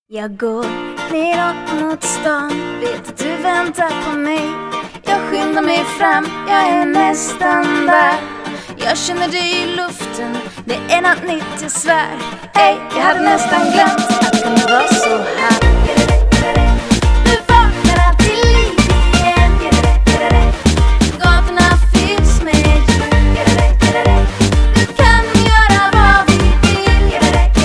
Jag går neråt mot stan, vet att du väntar på mig. Jag skyndar mig fram, jag är nästan där. Jag känner dig i luften, det är något nytt, jag svär. Ey, jag hade nästan glömt att det kunde vara så här. Du vaknar till liv igen. Gatorna fylls med ljud. Du kan göra vad vi vill.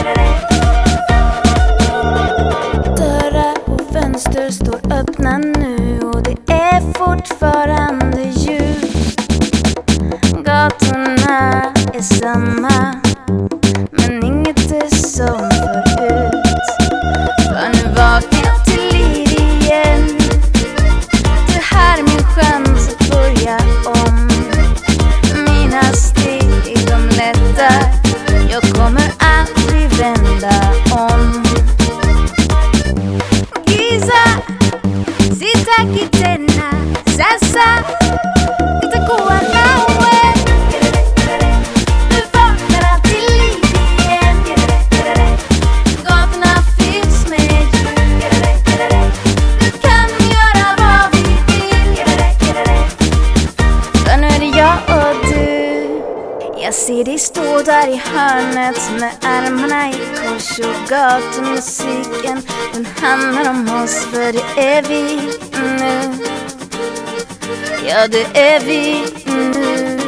Dörrar och fönster står öppna nu, och det är fortfarande ljud. Gatorna är samma, men inget är som förut. För nu vaknar jag till liv igen. Det här är min chans att börja om. Mina steg, de lättar. Jag kommer aldrig vända om. Giza, sitaki tena. Sasa, itakuwa nawe. Du vaknar till liv igen. Gatorna fylls med ljud. Du kan göra vad vi vill. För nu är det jag och du. Jag ser dig stå där i hörnet med armarna i kors, och gatumusiken, den handlar om oss, för det är vi nu. Ja, det är vi nu.